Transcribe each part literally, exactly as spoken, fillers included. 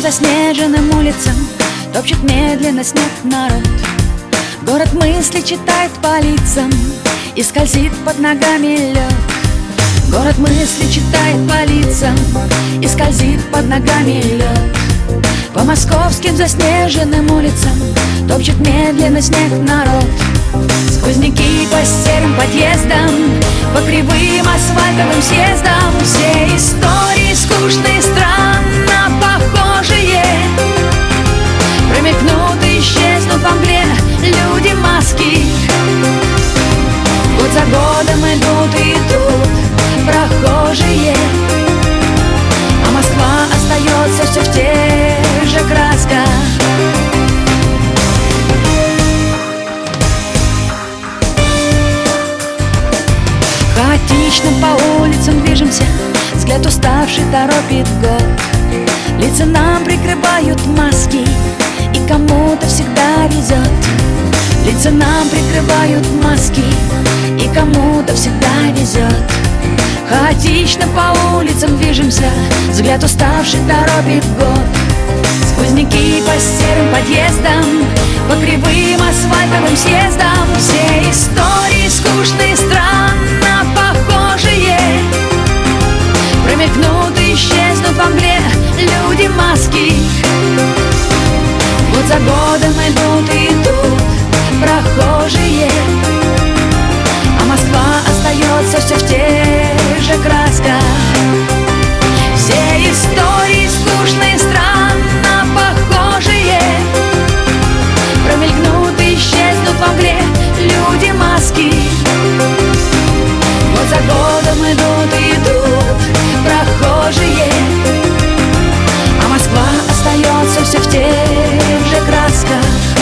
заснеженным улицам топчет медленно снег народ. Город мысли читает по лицам и скользит под ногами лед. Город мысли читает по лицам и скользит под ногами лед. По московским заснеженным улицам топчет медленно снег народ. Сквозняки по серым подъездам, по кривым асфальтовым съездам. Все истории скучные, странно похожие, промелькнут и исчезнут во мгле люди-маски. Год за годом идут и идут прохожие, а Москва остается все в тех же красках. Хаотично по улицам движемся, взгляд уставший торопит год. Лица нам прикрывают маски, и кому-то всегда везет. Лица нам прикрывают маски, и кому-то всегда везет. Хаотично по улицам движемся, взгляд уставший торопит год. Сквозняки по серым подъездам, по кривым асфальтовым съездам. Все истории скучные, странно похожие, промелькнут и исчезнут во мгле люди-маски. Год за годом идут и идут прохожие, а Москва остается все в тех же красках. Все истории скучные, странно похожие, промелькнут и исчезнут во мгле люди-маски. Год за годом идут и идут прохожие, а Москва остается все в тех же красках.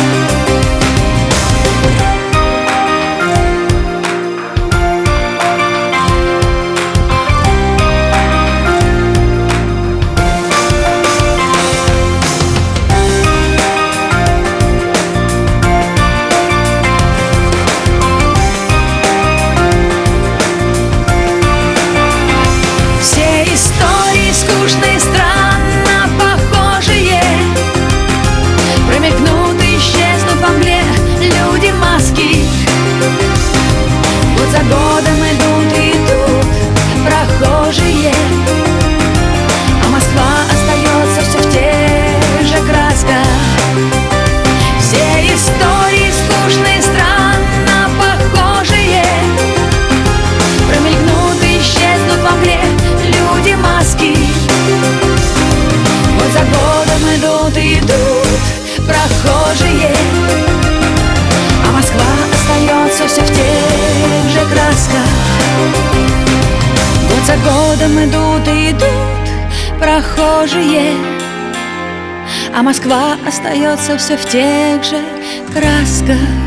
Скучные, странно похожие, промелькнут и исчезнут во мгле люди-маски. Год за годом идут и идут прохожие, а Москва остается все в тех же красках. Все истории скучные, странно похожие, промелькнут и исчезнут во мгле люди-маски. Год за годом идут и идут прохожие, а Москва остается все в тех же красках. Год за годом идут и идут прохожие, а Москва остается все в тех же красках.